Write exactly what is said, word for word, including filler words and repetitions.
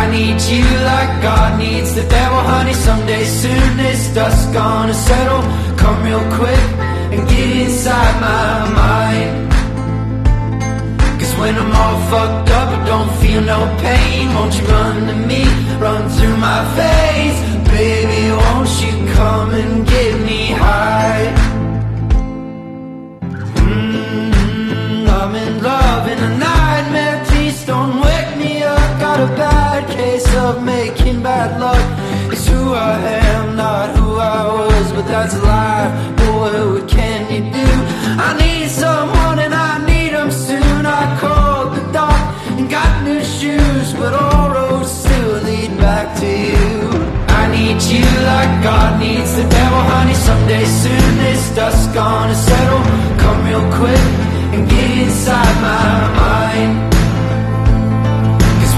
need you like God needs the devil, honey. Someday soon this dust gonna settle. Come real quick and get inside my mind. Cause when I'm all fucked up, I don't feel no pain. Won't you run to me, run through my veins? Baby, won't you come and get me high? Mm-hmm, I'm in love in a nightmare. Please don't wake me up. Got a bad case of making bad luck. It's who I am, not who I was, but that's a lie. Boy, what can you do? I need someone and I need them soon. I called the doc and got new shoes, but all roads still lead back to you. I need you like God needs the devil, honey. Someday soon this dust gonna settle. Come real quick and get inside my mind.